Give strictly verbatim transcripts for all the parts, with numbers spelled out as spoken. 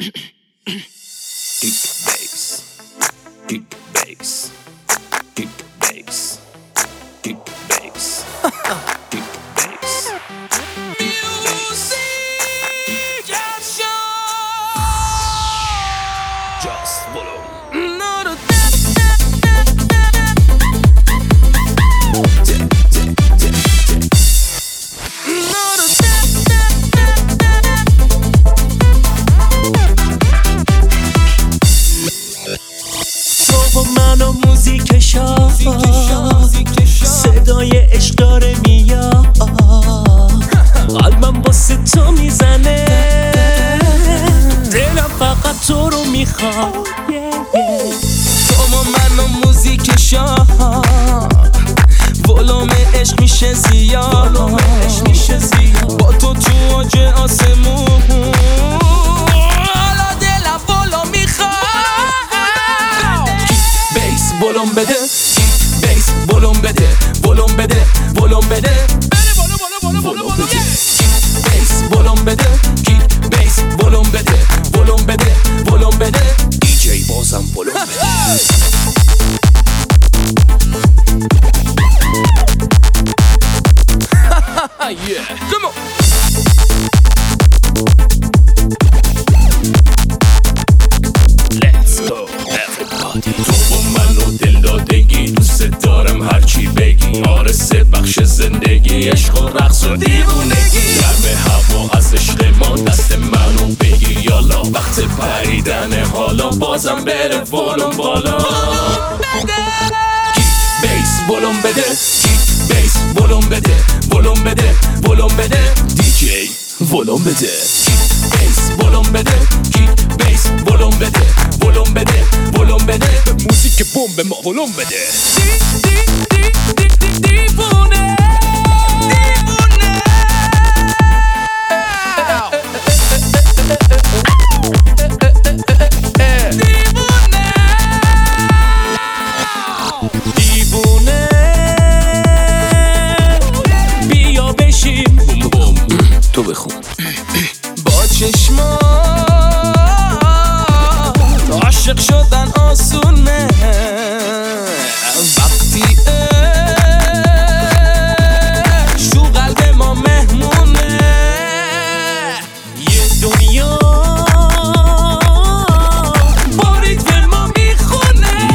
Kick bass, kick bass, kick bass, kick bass, kick bass. Music just show, just follow. تو و من و موزیک شاه صدای عشق داره میاد، قلبم واسه تو میزنه، دلم فقط تو رو میخواد. تو و من و موزیک شاه ولوم عشق میشه زیاد، با تو تو آج آسمون حالا دلم ولوم میخواد. بیس ولوم بده، بیس ولوم بده، ولوم بده، ولوم بده، ولوم بده، بیس ولوم بده، کیک بیس ولوم بده، ولوم بده، ولوم بده، دیجی بازم ولوم بده. Yeah, come on. Let's go everybody. تو با من و دل دادگی، دوست دارم هرچی بگی، آرسه بخش زندگی، عشق و رقص و دیوونگی، گرم هوا از عشق ما، دست منو بگیر یالا، وقت پریدن حالا، بازم بره ولوم بالا. بیس ولوم بده، کیک بیس ولوم بده، ولوم بده، ولوم بده، دیجی ولوم بده، کیک بیس ولوم بده، کیک بیس ولوم بده، ولوم بده، ولوم بده، به موزیک بمب ما ولوم بده. دیوونه دیوونه بیا بشیم بوم بوم تو بخون. با چشما عاشق شدن آسونه، وقتی عشق تو قلب ما مهمونه، یه دنیا با ریتم ما میخونه.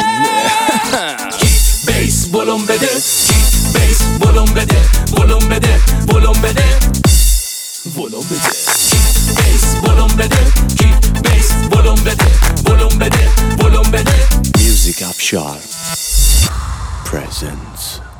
بیس ولوم بده، کیک بیس ولوم بده، ولوم بده، ولوم بده، ولوم بده، کیک بیس ولوم بده، کیک بیس ولوم بده، ولوم بده، ولوم بده. Music Afshar presents